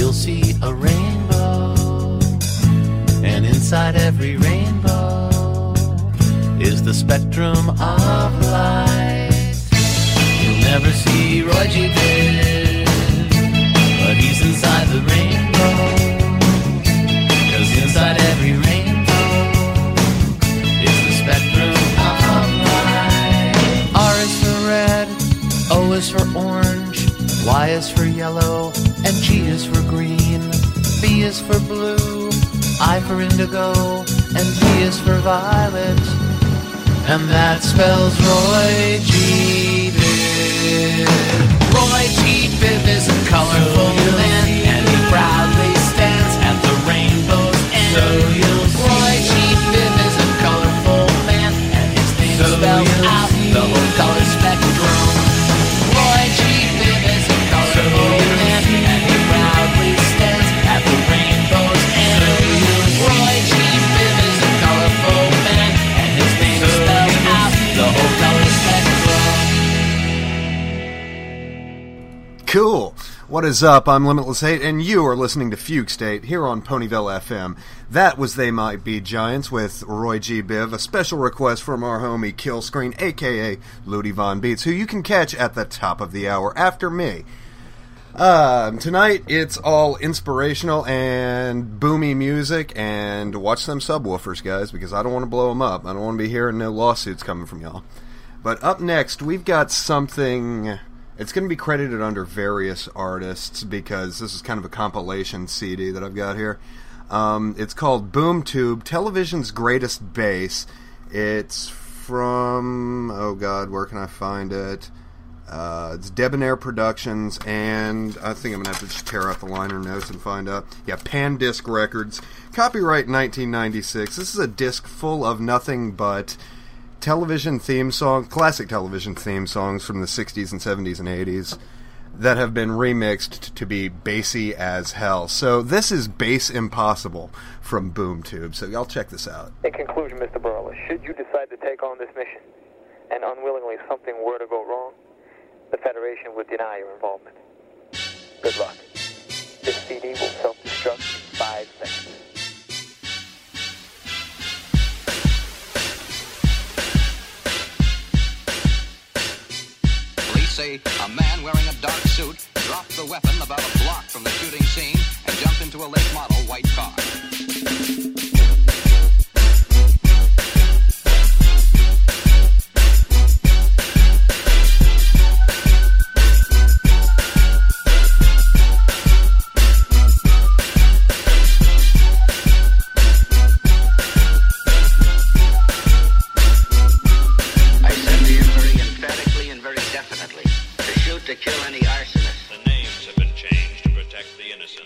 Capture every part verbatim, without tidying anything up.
you'll see a rainbow. And inside every rainbow is the spectrum of light. You'll never see Roy G. Biv, but he's inside the rainbow. 'Cause inside every rainbow is the spectrum of light. R is for red, O is for orange, Y is for yellow, and G is for green. B is for blue, I for indigo, and V is for violet. And that spells Roy G. Biv. Roy G. Biv is a colorful man, and he proudly stands at the rainbow's end. So Roy G. Biv is a colorful man, and his name so spells out the whole color spectrum. Roy G. Biv is a colorful so man, and he proudly stands at the rainbow's end. So Roy G. Biv is a colorful man, and his name so spells out the whole color spectrum. Cool. What is up? I'm Limitless Hate, and you are listening to Fugue State here on Ponyville F M. That was They Might Be Giants with Roy G. Biv, a special request from our homie Killscreen, a k a. Ludi Von Beats, who you can catch at the top of the hour after me. Uh, tonight, it's all inspirational and boomy music, and watch them subwoofers, guys, because I don't want to blow them up. I don't want to be hearing no lawsuits coming from y'all. But up next, we've got something... It's going to be credited under various artists because this is kind of a compilation C D that I've got here. Um, it's called Boom Tube, Television's Greatest Bass. It's from, oh God, where can I find it? Uh, it's Debonair Productions, and I think I'm going to have to just tear out the liner notes and find out. Yeah, Pan Disc Records. Copyright nineteen ninety-six. This is a disc full of nothing but television theme song, classic television theme songs from the sixties and seventies and eighties that have been remixed to be bassy as hell. So this is Bass Impossible from Boom Tube. So y'all check this out. In conclusion, Mister Burles, should you decide to take on this mission and unwillingly something were to go wrong, the Federation would deny your involvement. Good luck. This C D will self-destruct in five seconds. Say a man wearing a dark suit dropped the weapon about a block from the shooting scene and jumped into a late model white car. To kill any arsonist. The names have been changed to protect the innocent.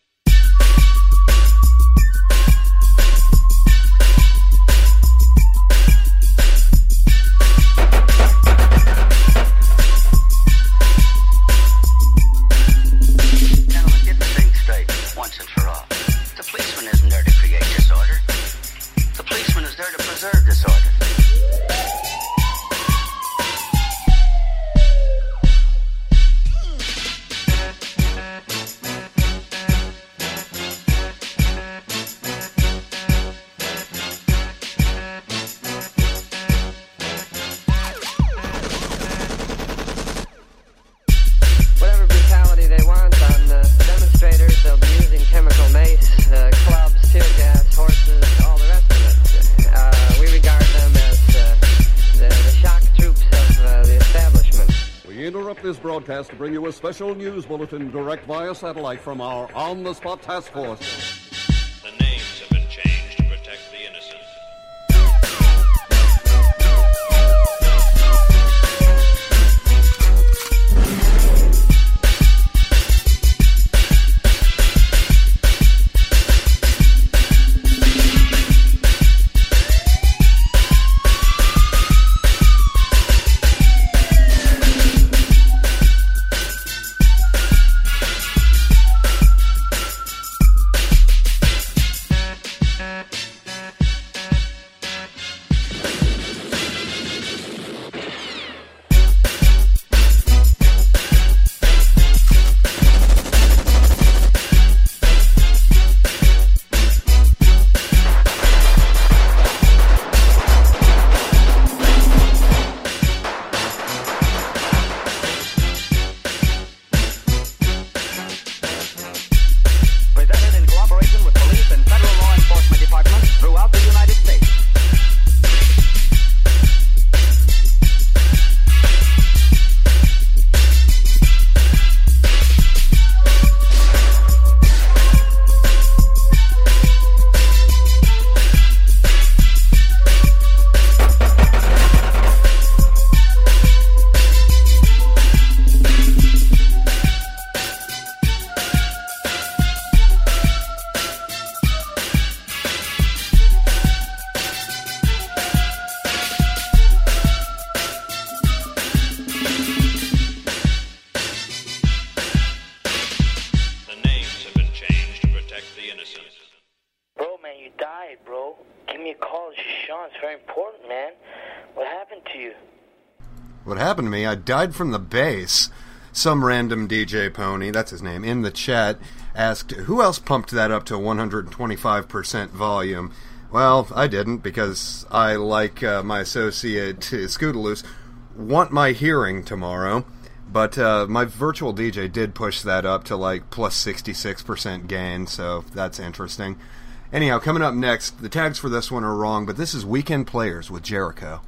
Gentlemen, get the thing straight once and for all. The policeman isn't there to create disorder. The policeman is there to preserve disorder. This broadcast to bring you a special news bulletin direct via satellite from our on-the-spot task force. The names have been changed to protect the innocent. protect the innocent. Bro, man, you died, bro. Give me a call. This is Sean. It's very important, man. What happened to you? What happened to me? I died from the bass. Some random D J Pony, that's his name, in the chat asked, who else pumped that up to one hundred twenty-five percent volume? Well, I didn't, because I, like uh, my associate Scootaloo, want my hearing tomorrow. But uh, my virtual D J did push that up to like plus sixty-six percent gain, so that's interesting. Anyhow, coming up next, the tags for this one are wrong, but this is Weekend Players with Jericho.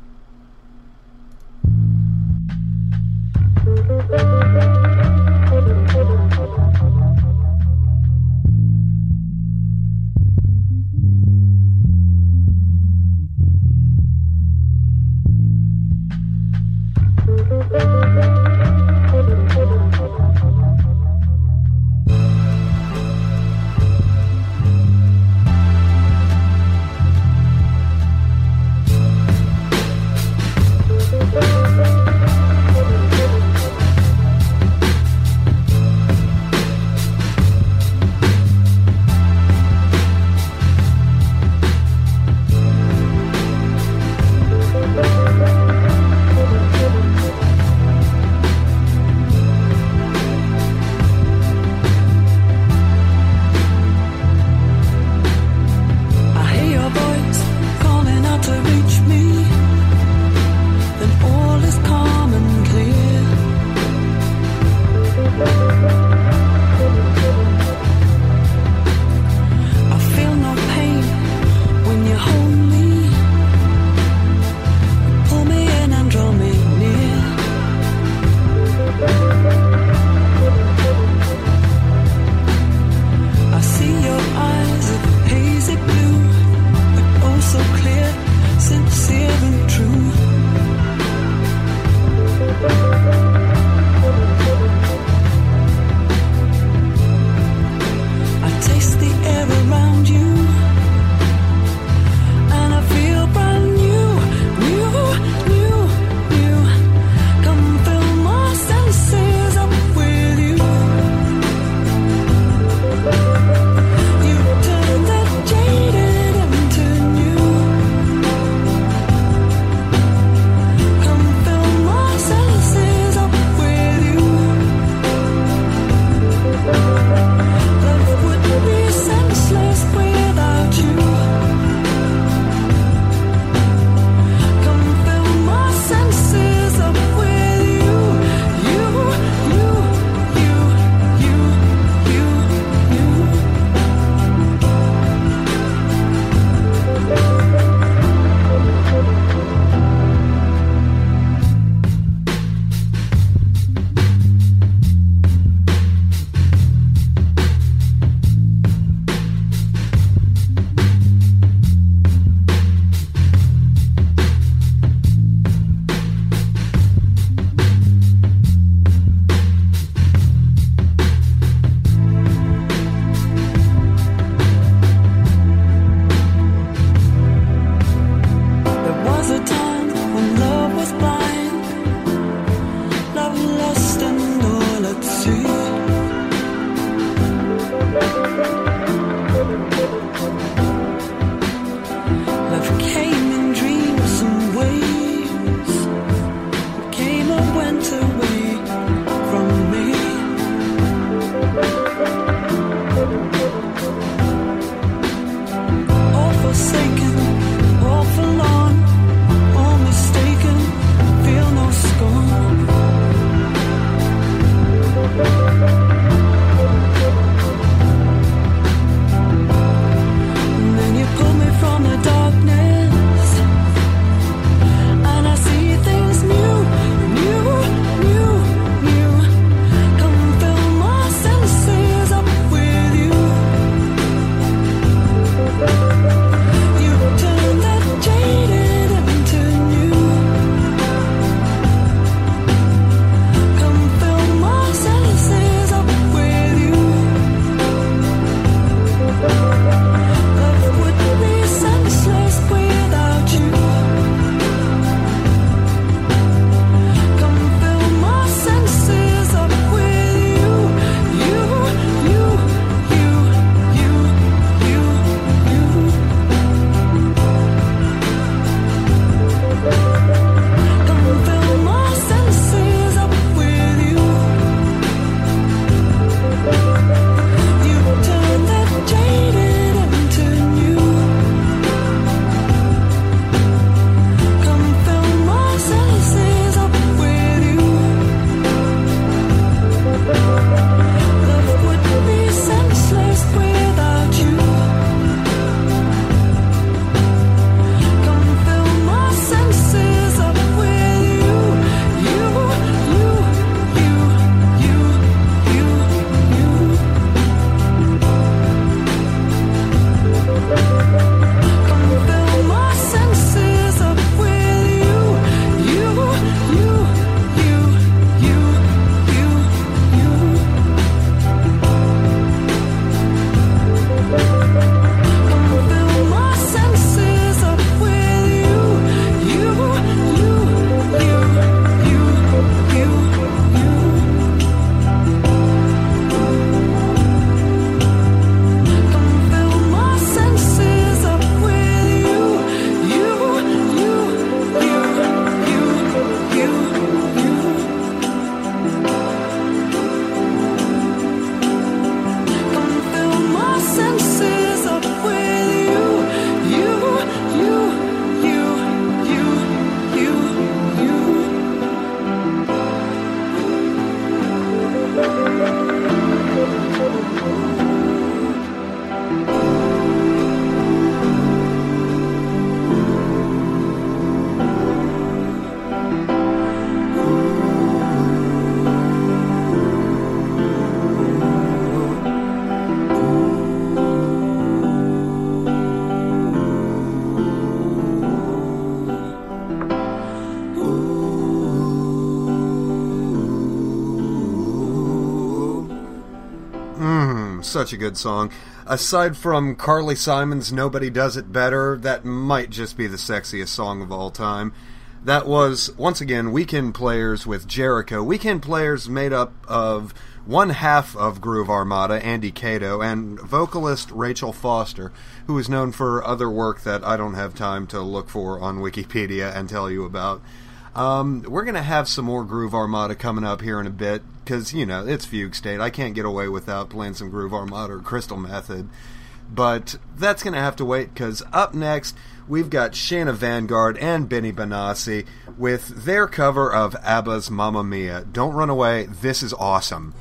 such a good song. Aside from Carly Simon's Nobody Does It Better, that might just be the sexiest song of all time. That was, once again, Weekend Players with Jericho. Weekend Players made up of one half of Groove Armada, Andy Cato, and vocalist Rachel Foster, who is known for other work that I don't have time to look for on Wikipedia and tell you about. Um, we're going to have some more Groove Armada coming up here in a bit, because, you know, it's Fugue State. I can't get away without playing some Groove Armada or Crystal Method. But that's going to have to wait, because up next, we've got Shana Vanguard and Benny Benassi with their cover of ABBA's Mamma Mia. Don't run away. This is awesome.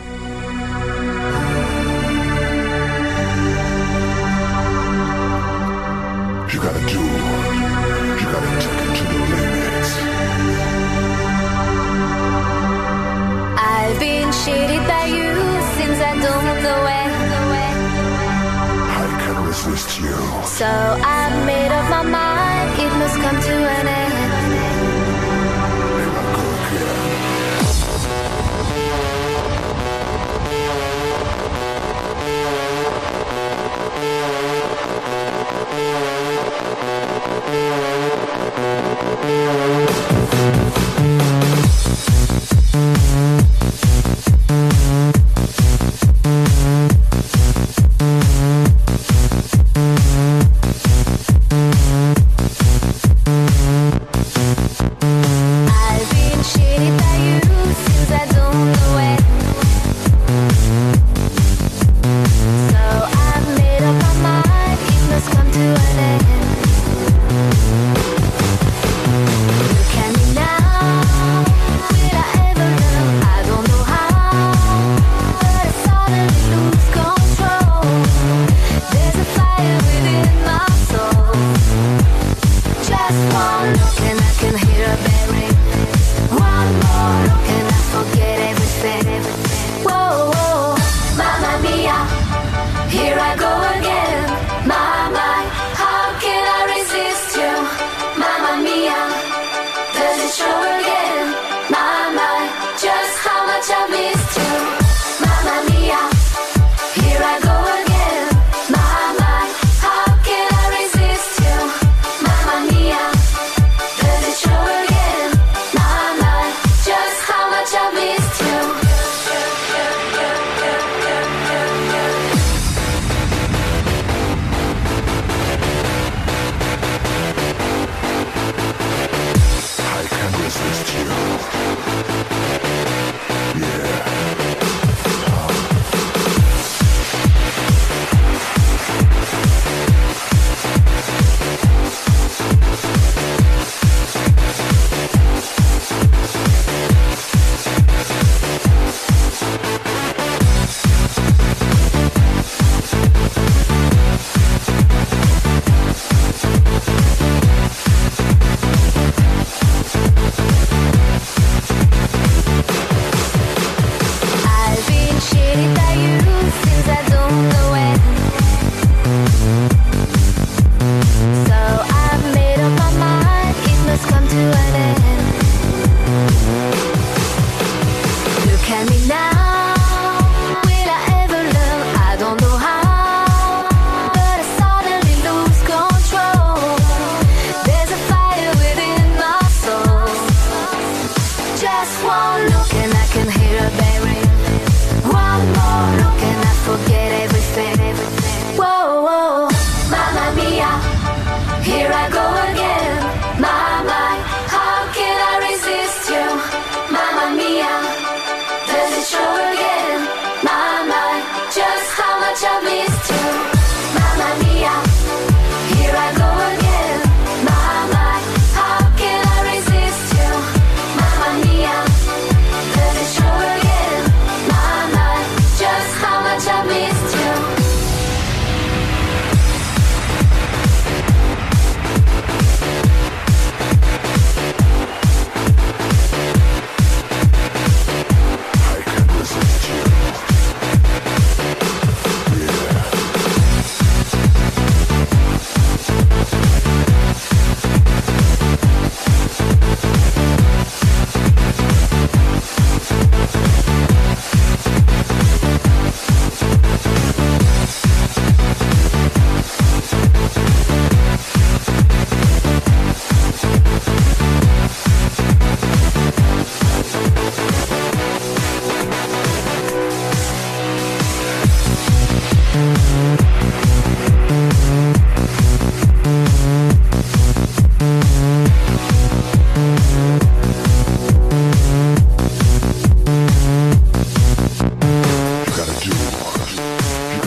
You gotta do, you gotta take it to the limits. I've been cheated by you since I don't go away. I can resist you. So I made up my mind, it must come to an end.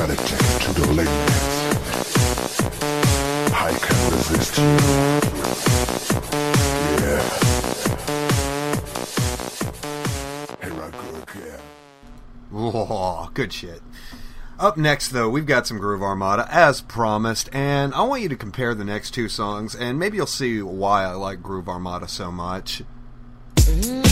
gotta take it to the limit. I can't resist you. Yeah. Here I go again. Whoa, good shit. Up next, though, we've got some Groove Armada, as promised, and I want you to compare the next two songs, and maybe you'll see why I like Groove Armada so much. Mm-hmm.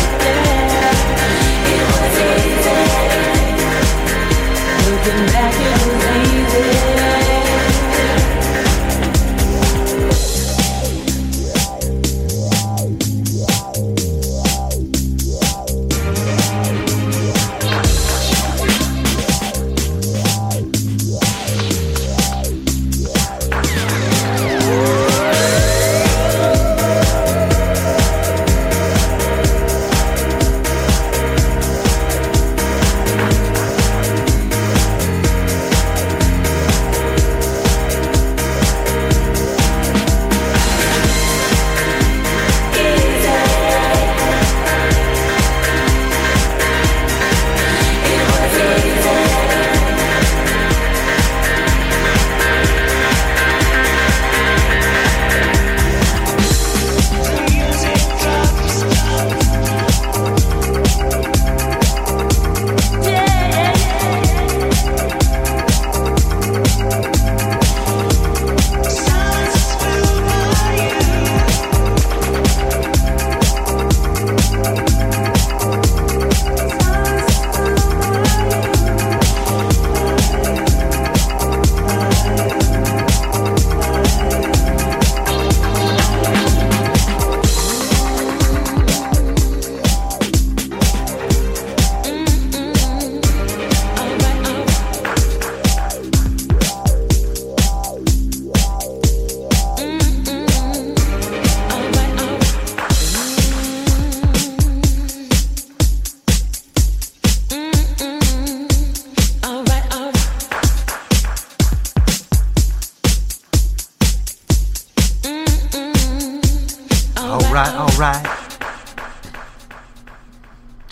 Looking back at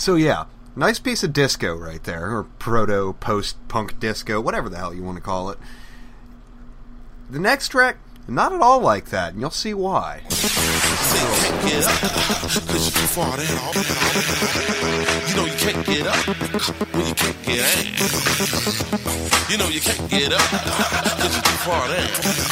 So yeah, nice piece of disco right there, or proto, post-punk disco, whatever the hell you want to call it. The next track, not at all like that, and you'll see why. You can't get up, cause you're too far down. You know you can't get up when you can't get down. You know you can't get up, cause you're too far down.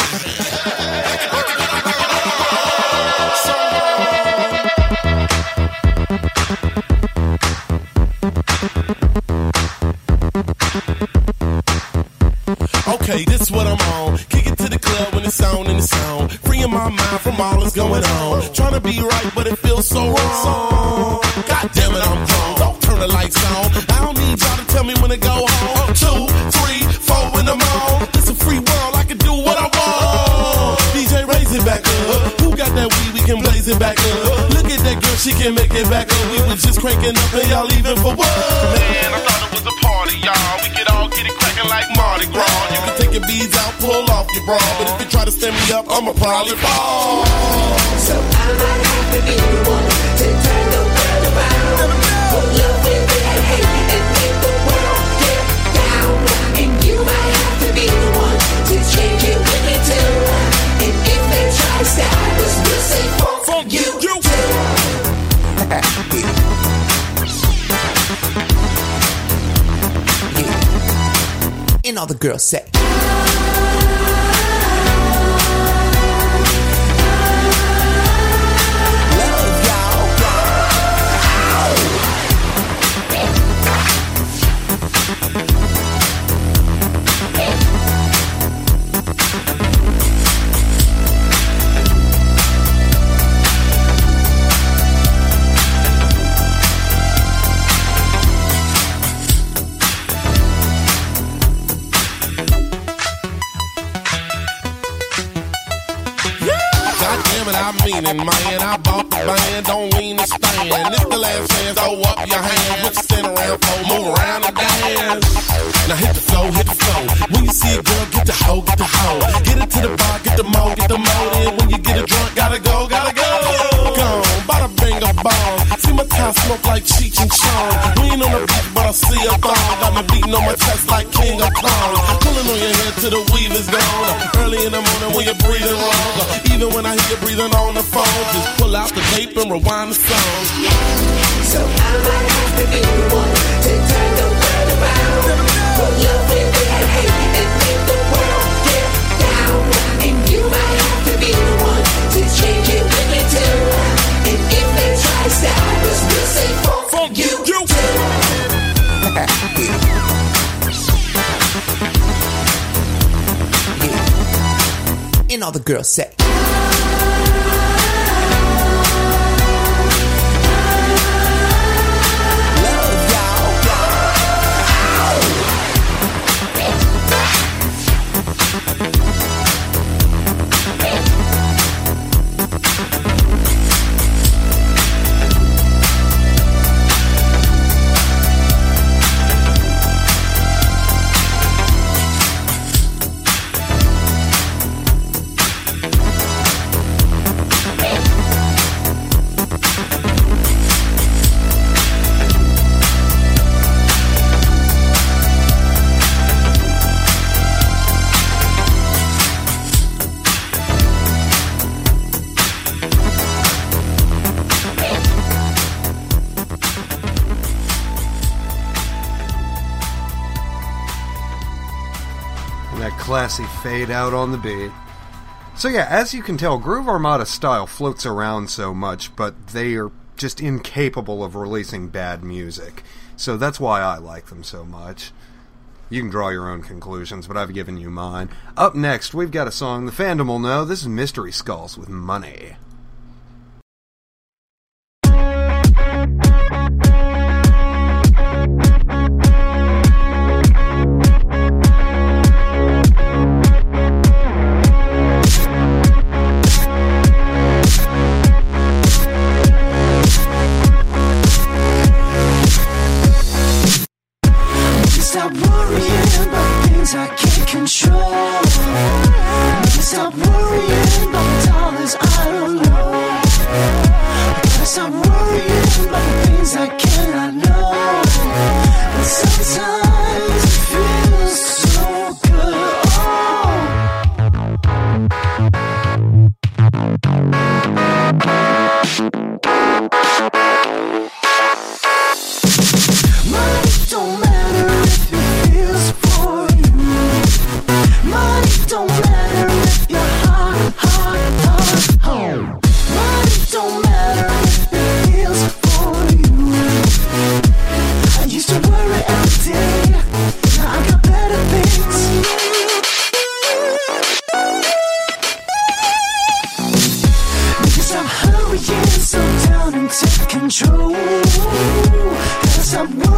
Okay, this what I'm on. Kick it to the club when it's on and it's on. Freeing my mind from all that's going on. Trying to be right, but it feels so wrong. God damn it, I'm grown. Don't turn the lights on. I don't need y'all to tell me when to go home. Two, three, four when I'm on. It's a free world, I can do what I want. D J, raise it back up. Who got that weed? We can blaze it back up. Look at that girl, she can make it back up. We was just cranking up and y'all leaving for what? Man, I thought it was a party, y'all. We could all get it cracking like Mardi Gras. You can take your beads out, pull off your bra. But if you try to stand me up, I'ma probably fall. So I might have to be the one to turn the world around. Put love with that hate and make the world get down. And you might have to be the one to change it with me too. And if they try to stop us, we'll say fuck you, you too. Yeah. And all the girls say meaning, man, I bought the band, don't mean to stand. It's the last chance, throw up your hands. Put your stand around, flow, move around and dance. Now hit the flow, hit the flow. When you see a girl, get the hoe, get the hoe. Get it to the bar, get the mo, get the mo. Then when you get a drunk, gotta go, gotta go. Gone, bada bing a bomb. See my tie smoke like Cheech and Chong. We ain't on the beach, but I see a thong. Got me beating on my chest like King of Kong. Pulling on your head till the weave is gone. Early in the morning when you're breathing wrong. Even when I hear you breathing on the phone, just pull out the tape and rewind the song. So I might have to be the one to turn the world around. Put love with that hate and make the world get down. And you might have to be the one to change it with me too. And if they try to stop us, we'll say fuck you, you too. Yeah. And all the girls say classy fade out on the beat. So yeah, as you can tell, Groove Armada style floats around so much, but they are just incapable of releasing bad music. So that's why I like them so much. You can draw your own conclusions, but I've given you mine. Up next, we've got a song the fandom will know. This is Mystery Skulls with Money. Stop worrying about things I can't control. Stop worrying about dollars I don't know.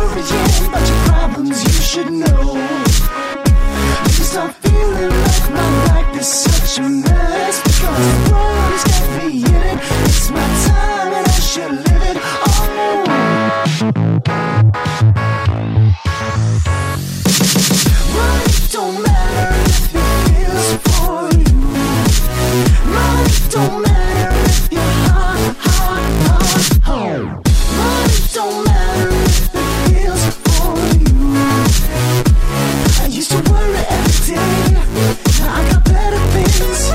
worrying about your problems, you should know. Because I'm feeling like my life is such a mess. Because the world has got me in it. It's my time and I should live it. Oh, money don't matter if it feels for you. Money don't matter if you're hard, hard, hard, hard. Money don't matter if it feels for you. I used to worry every day. Now I got better things.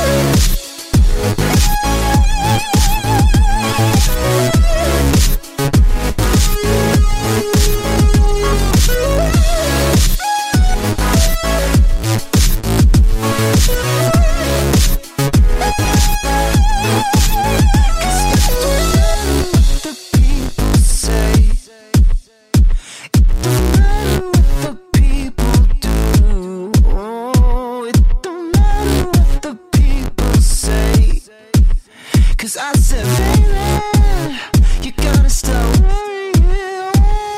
Cause I said, baby, you gotta stop worrying.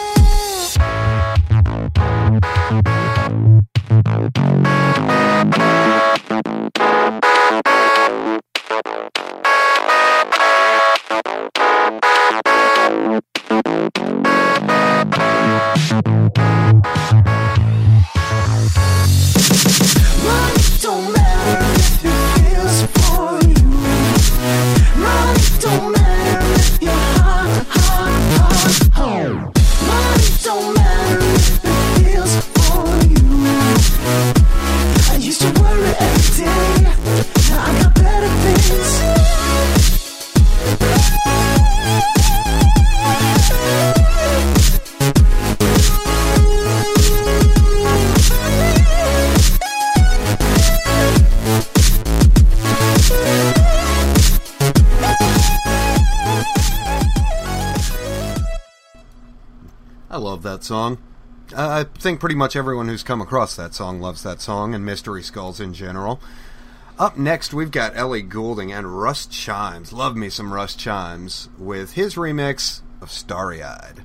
Money don't matter if it feels for you. Money don't matter if you're hard, hard, hard, hard. Money don't matter if it feels for you. I used to worry every day. Now I got better things. I love that song. Uh, I think pretty much everyone who's come across that song loves that song, and Mystery Skulls in general. Up next, we've got Ellie Goulding and Rust Chimes. Love me some Rust Chimes with his remix of Starry Eyed.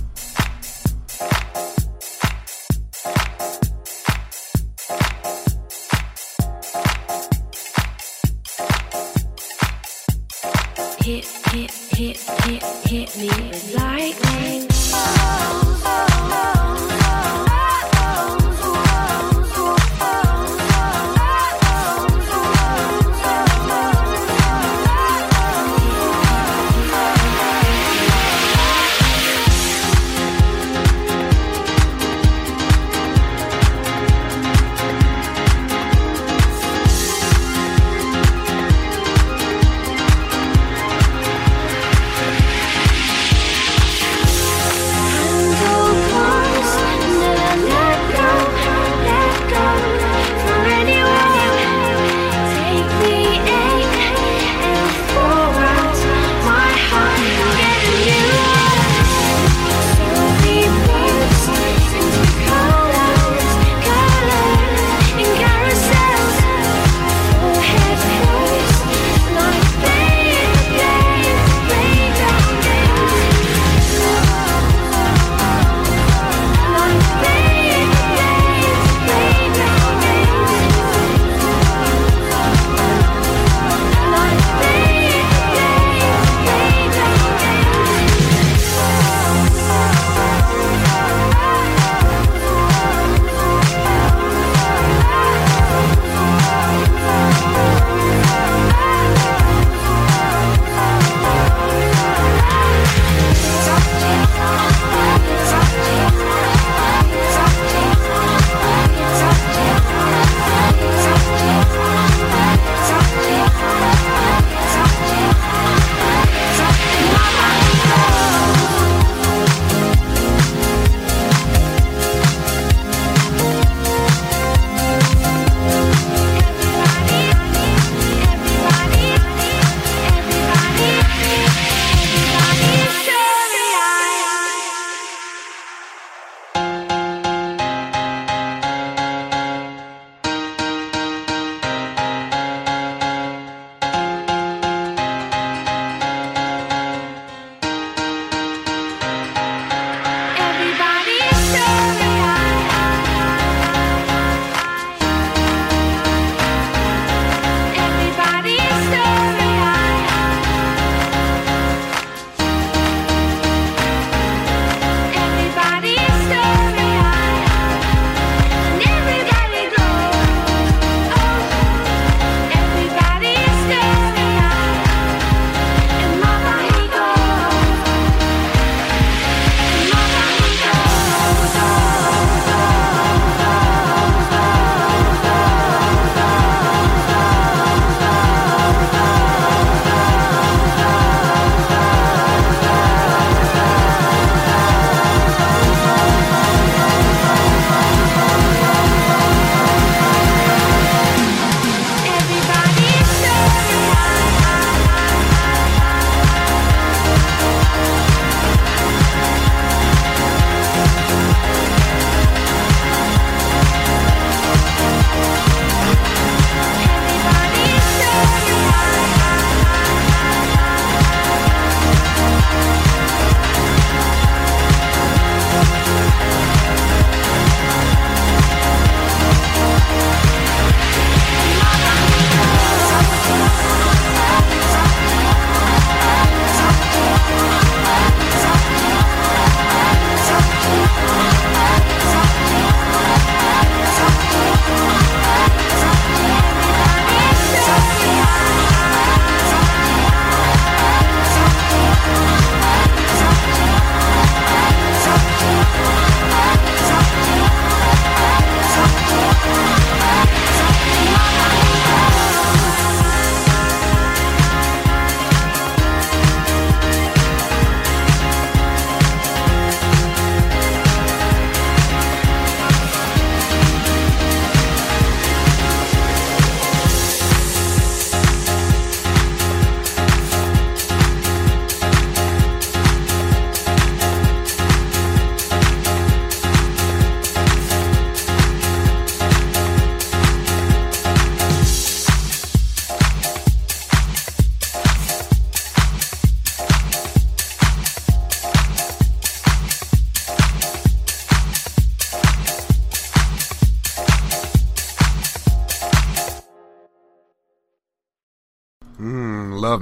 Hit, hit, hit, hit, hit me with lightning.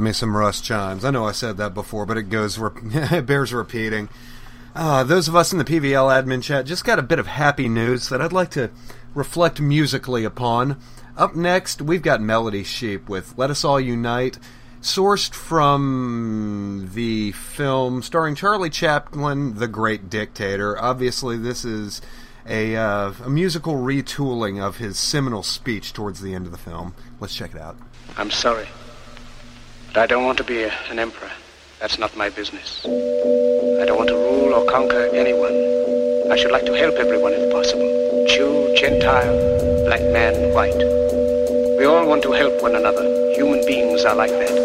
me some Russ chimes. I know I said that before, but it goes, it bears repeating. Uh, those of us in the P V L admin chat just got a bit of happy news that I'd like to reflect musically upon. Up next, we've got Melody Sheep with Let Us All Unite, sourced from the film starring Charlie Chaplin, The Great Dictator. Obviously, this is a, uh, a musical retooling of his seminal speech towards the end of the film. Let's check it out. I'm sorry, but I don't want to be a, an emperor. That's not my business. I don't want to rule or conquer anyone. I should like to help everyone if possible. Jew, Gentile, black man, white. We all want to help one another. Human beings are like that.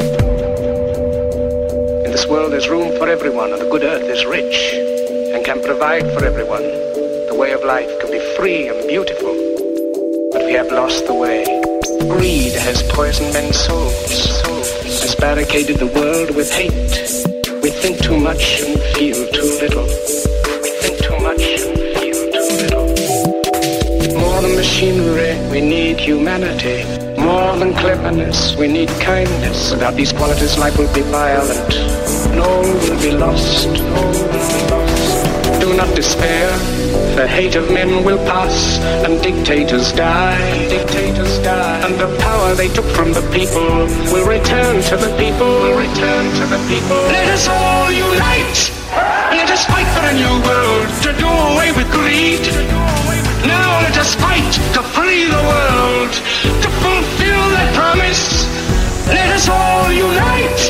In this world there's room for everyone, and the good earth is rich and can provide for everyone. The way of life can be free and beautiful, but we have lost the way. Greed has poisoned men's souls, has barricaded the world with hate. We think too much and feel too little. We think too much and feel too little. More than machinery, we need humanity. More than cleverness, we need kindness. Without these qualities, life will be violent. And all will be lost. All will be lost. Do not despair. The hate of men will pass, and dictators die. Dictators die. And the power they took from the people will return to the people. Will return to the people. Let us all unite. Let us fight for a new world to do away with greed. Now let us fight to free the world, to fulfill that promise. Let us all unite.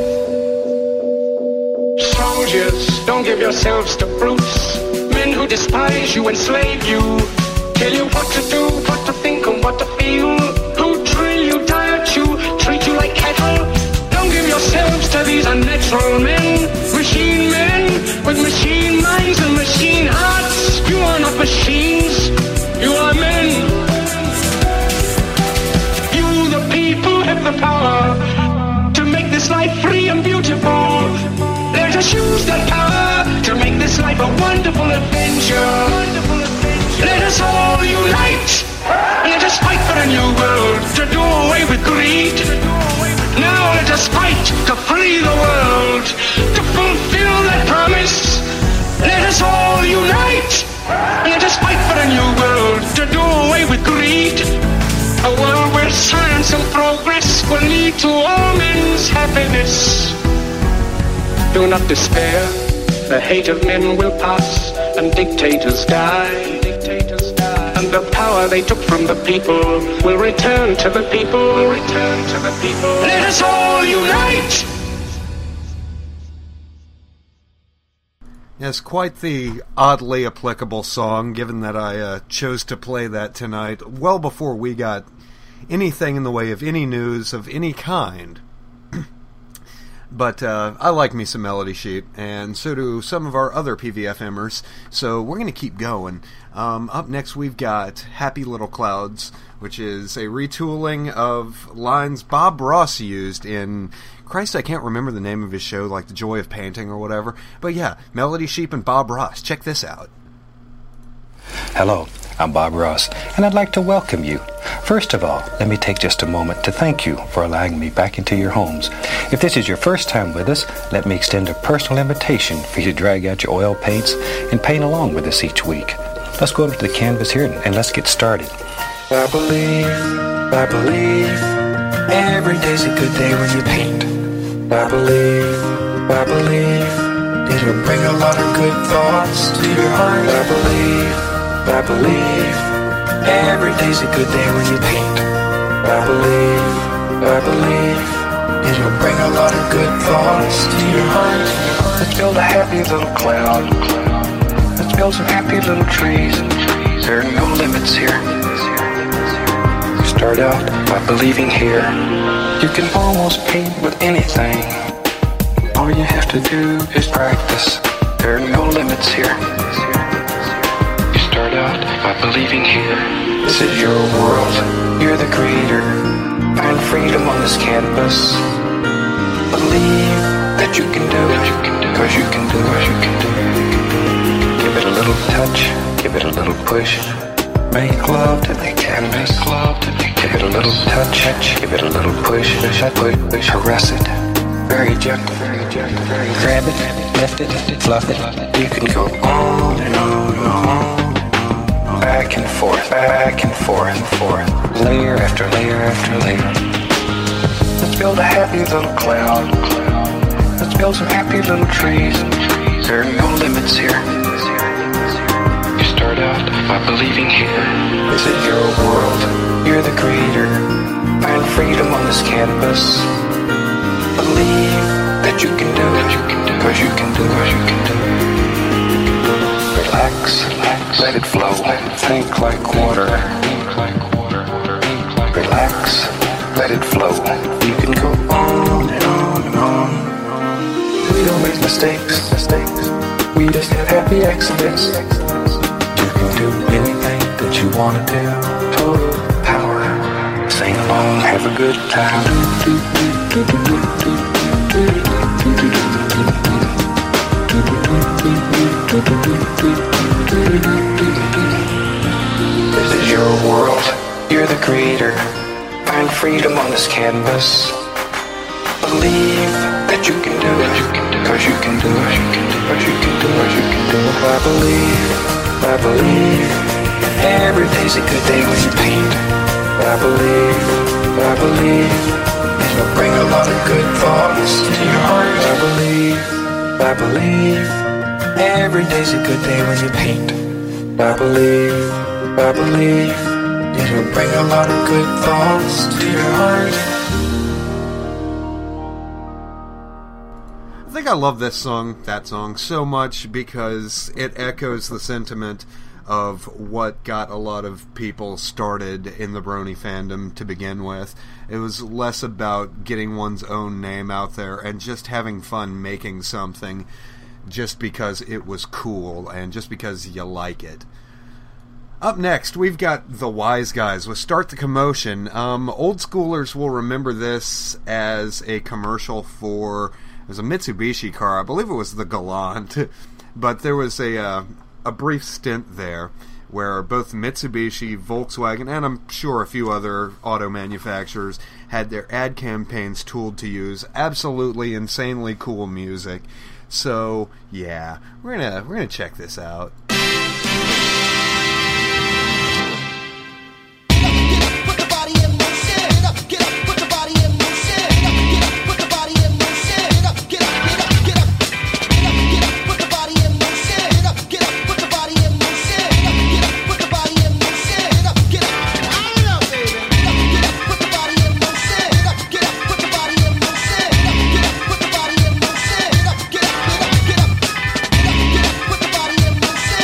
Soldiers, don't give yourselves to brutes. Men who despise you, enslave you, tell you what to do, what to think, and what to feel. Who drill you, diet you, treat you like cattle. Don't give yourselves to these unnatural men, machine men with machine minds and machine hearts. You are not machines, you are men. You, the people, have the power to make this life free and beautiful. Let us use that power to make this life a wonderful adventure. Let us all unite. Let us fight for a new world to do away with greed. Now let us fight to free the world, to fulfill that promise. Let us all unite. Let us fight for a new world to do away with greed. A world where science and progress will lead to all men's happiness. Do not despair. The hate of men will pass, and dictators die. Dictators die. And the power they took from the people will return to the people. Will return to the people. Let us all unite. Yes, quite the oddly applicable song, given that I uh, chose to play that tonight, well before we got anything in the way of any news of any kind. But uh, I like me some Melody Sheep, and so do some of our other P V F Mers, so we're going to keep going. Um, up next we've got Happy Little Clouds, which is a retooling of lines Bob Ross used in... Christ, I can't remember the name of his show, like The Joy of Painting or whatever. But yeah, Melody Sheep and Bob Ross. Check this out. Hello, I'm Bob Ross, and I'd like to welcome you. First of all, let me take just a moment to thank you for allowing me back into your homes. If this is your first time with us, let me extend a personal invitation for you to drag out your oil paints and paint along with us each week. Let's go over to the canvas here and let's get started. I believe, I believe, every day's a good day when you paint. I believe, I believe, it'll bring a lot of good thoughts to your heart. I believe, I believe, every day's a good day when you paint. I believe, I believe, it'll bring a lot of good thoughts to your heart. Let's build a happy little cloud. Let's build some happy little trees. There are no limits here. You start out by believing here. You can almost paint with anything. All you have to do is practice. There are no limits here. You start out by believing here. This is your world. You're the creator. Find freedom on this canvas. Believe that you can do it. Cause you can do it. You can do it. Give it a little touch. Give it a little push. Make love to the canvas. Give it a little touch. Give it a little push. Push, push, caress it. Very gentle. Grab it, lift it, fluff it. You can go on and on and on. Back and forth, back and forth and forth. Layer after layer after layer. Let's build a happy little cloud. Let's build some happy little trees. There are no limits here. You start out by believing here. This is your world. You're the creator. Find freedom on this canvas. Believe that you can do it. Cause you can do it. You can do it. Relax. Let it flow. Think like water. Relax. Let it flow. You can go on and on and on. We don't make mistakes. We just have happy accidents. You can do anything that you want to do. Total power. Sing along, have a good time. This is your world. You're the creator. Find freedom on this canvas. Believe that you can do it. Cause you can do it. Cause you can do it. You can do it. I believe. I believe. Every day's a good day when you paint. I believe. I believe. It'll bring a lot of good thoughts to your heart. I believe. I believe. Every day's a good day when you paint. I believe. I believe. It'll bring a lot of good thoughts to your heart. I think I love this song, that song, so much because it echoes the sentiment of what got a lot of people started in the Brony fandom to begin with. It was less about getting one's own name out there and just having fun making something just because it was cool and just because you like it. Up next, we've got the Wise Guys with Start the Commotion. Um, old schoolers will remember this as a commercial for, it was a Mitsubishi car, I believe it was the Galant, but there was a uh, a brief stint there where both Mitsubishi, Volkswagen, and I'm sure a few other auto manufacturers had their ad campaigns tooled to use absolutely insanely cool music. So, yeah, we're gonna we're gonna check this out. Put the body in motion.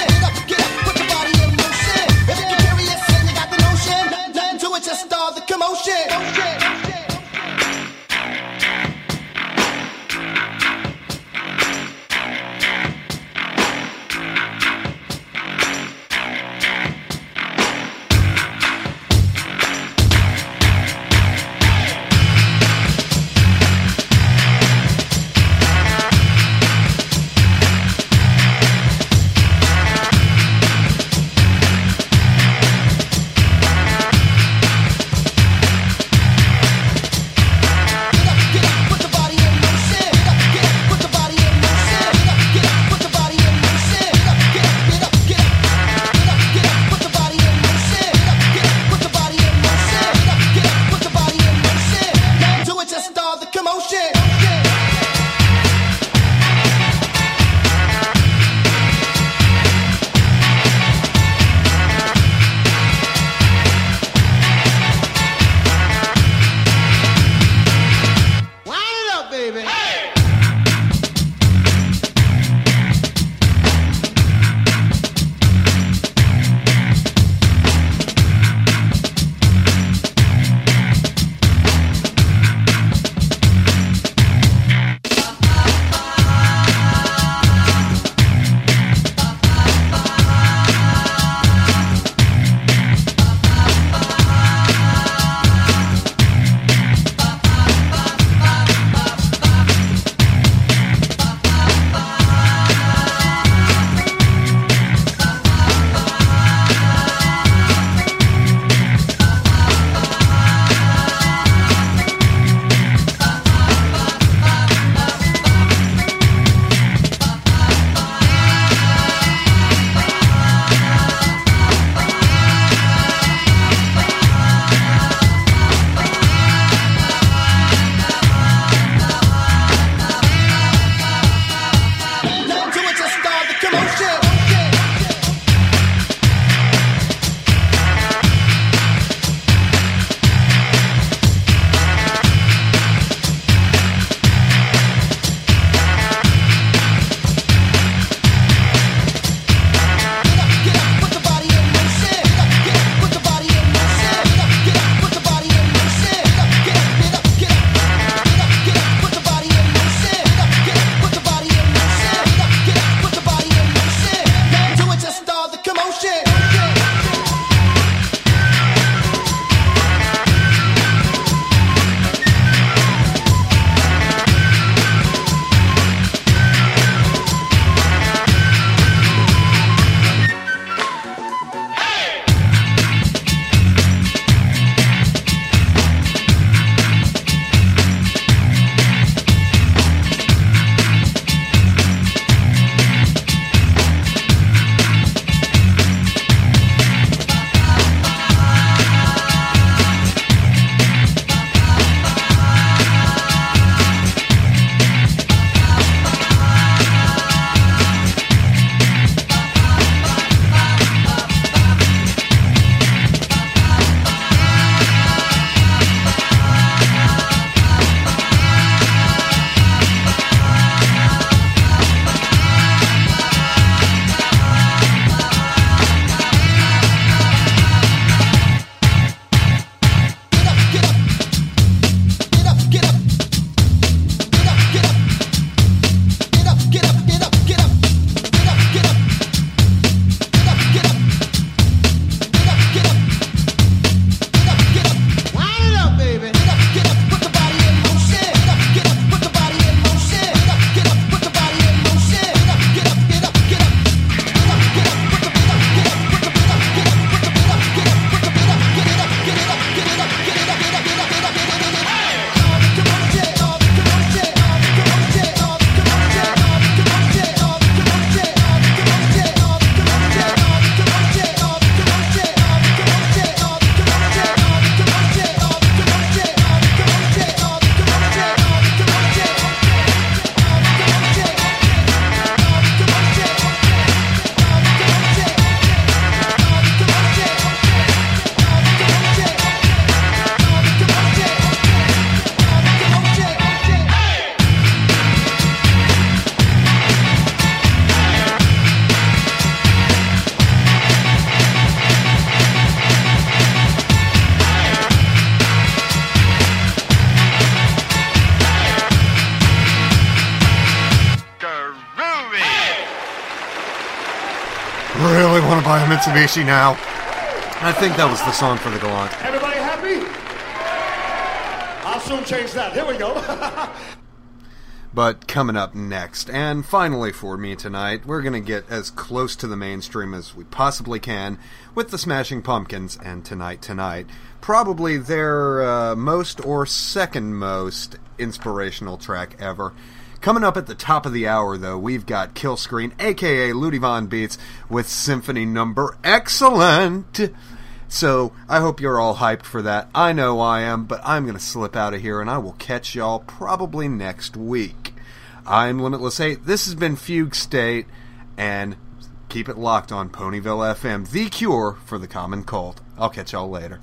want to buy a Mitsubishi now. I think that was the song for the Gallant. Everybody happy? I'll soon change that. Here we go. But coming up next, and finally for me tonight, we're going to get as close to the mainstream as we possibly can with the Smashing Pumpkins and Tonight Tonight. Probably their uh, most or second most inspirational track ever. Coming up at the top of the hour, though, we've got Kill Screen, a k a. Ludi Von Beats, with Symphony Number Excellent. So, I hope you're all hyped for that. I know I am, but I'm going to slip out of here, and I will catch y'all probably next week. I'm Limitless eight, this has been Fugue State, and keep it locked on Ponyville F M, the cure for the common cold. I'll catch y'all later.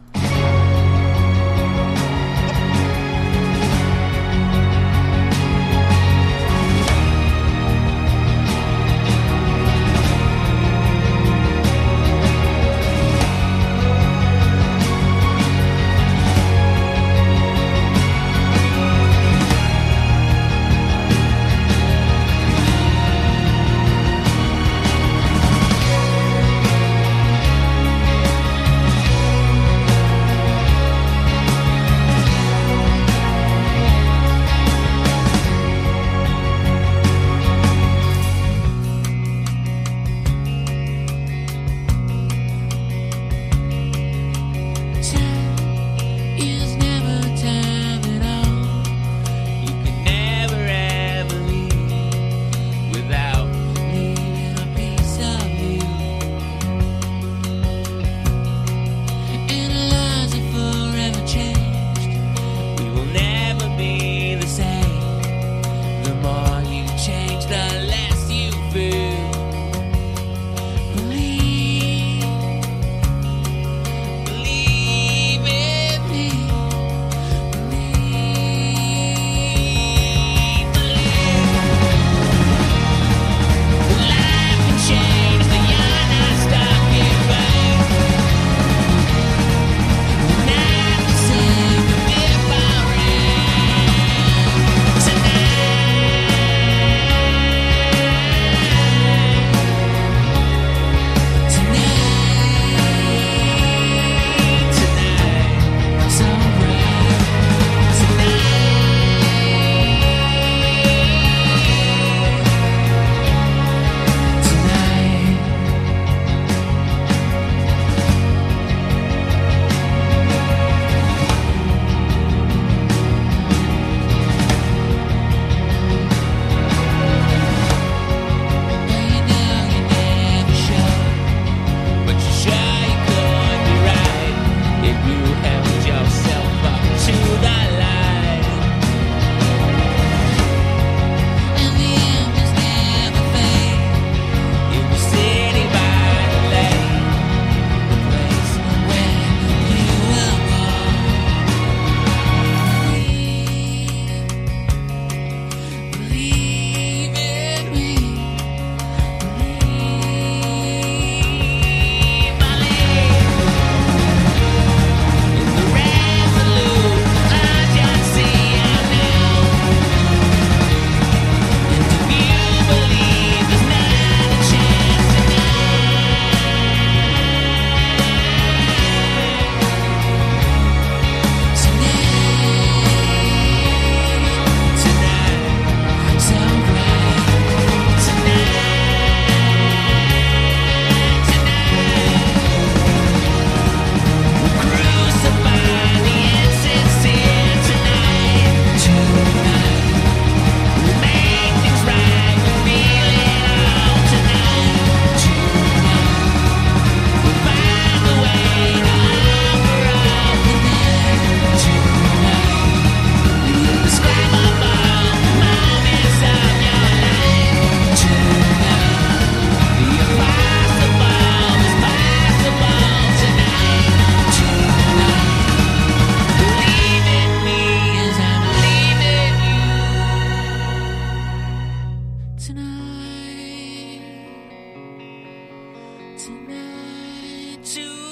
Tonight,